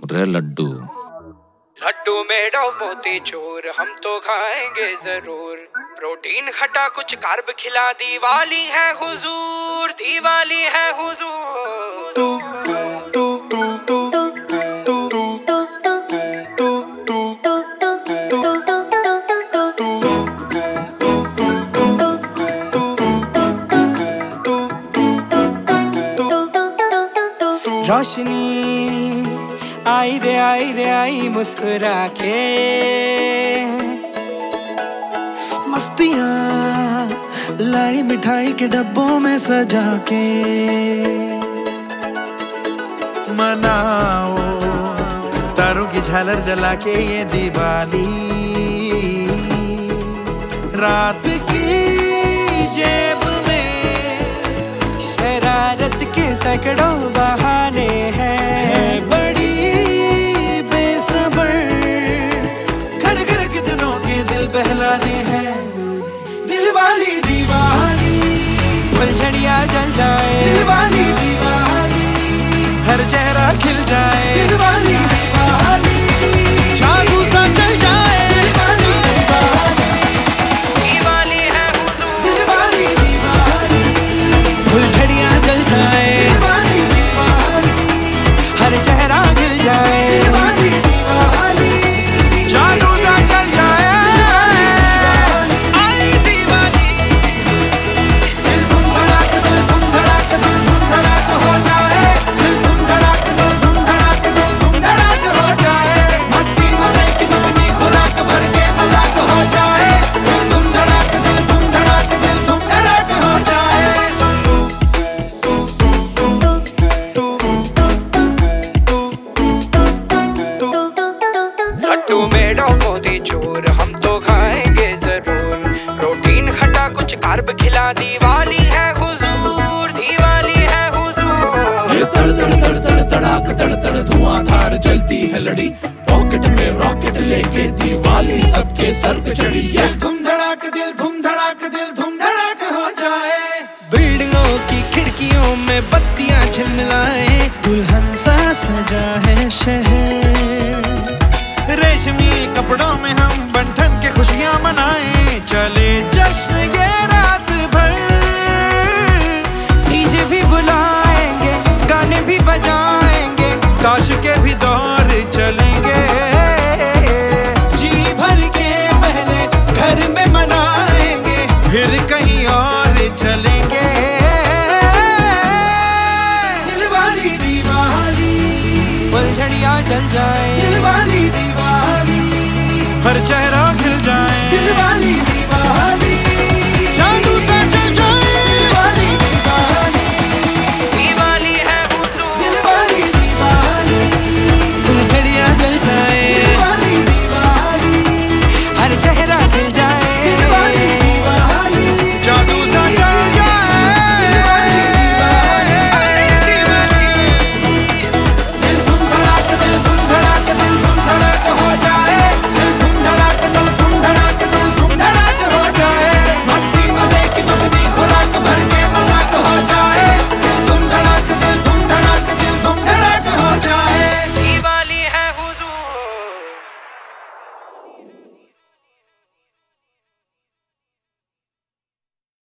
रे Laddu. Laddu made of मोती चूर हम तो खाएंगे जरूर। प्रोटीन खटा कुछ कार्ब खिला, दिवाली है हुजूर, दिवाली है हुजूर। तू तू तू तू रोशनी आई रे आई मुस्कुरा के, मस्तियाँ लाई मिठाई के डब्बों में सजा के। मनाओ तारों की झालर जला के ये दिवाली, रात की जेब में शरारत के सैकड़ों बहाने हैं। बड़ी बेसबर घर घर के दिनों के दिल बहलाने हैं। दिलवाली दिवाली फुलझड़ियाँ जल जाए, दिलवाली दिवाली हर चेहरा खिल जाए। दिलवाली दिवाली जादू सा चल जाए। दिलवाली दिवाली है हुजूर, दिलवाली दिवाली फुलझड़ियाँ जल जाए, हर चेहरा खिल जाए। दिलवाली दिवाली जादू सा चल जाए। आई दिवाली दिल धूम धड़ाक, दिल धूम धड़ाक, दिल धूम धड़ाक हो जाए। दिल धूम धड़ाक, दिल धूम धड़ाक, दिल धूम धड़ाक हो जाए। मस्ती मजे की दुगनी खुराक भर के मजाक हो जाए। दिल धूम धड़ाक, दिल धूम धड़ाक, दिल धूम धड़ाक हो जाए। लड्डू मेड ऑफ मोती चूर हम तो खाएंगे जरूर। प्रोटीन खटा कुछ कार्ब खिला, दिवाली है हुजूर, दिवाली है हुजूर। ये तड़ तड़ तड़ तड़ तड़ाक तड़ तड़ धुआंधार जलती है लड़ी, पॉकेट में रॉकेट लेके दिवाली सबके सर पे चढ़ी। ये धूम धड़ाक, दिल धूम धड़ाक, दिल धूम धड़ाक हो जाए। बिल्डिंगों की खिड़कियों में बत्तियां झिलमिलाए, दुल्हन सा सजा है शहर। रेशमी कपड़ों में हम बंधन के खुशियां मनाएं, चले जश्न ये रात भर। डीजे भी बुलाएंगे, गाने भी बजाएंगे, ताश के भी दौर चलेंगे। जी भर के पहले घर में मनाएंगे, फिर कहीं और चलेंगे। दिलवाली दिवाली फुलझड़ियाँ जल जाए, दिलवाली दिवाली हर चेहरा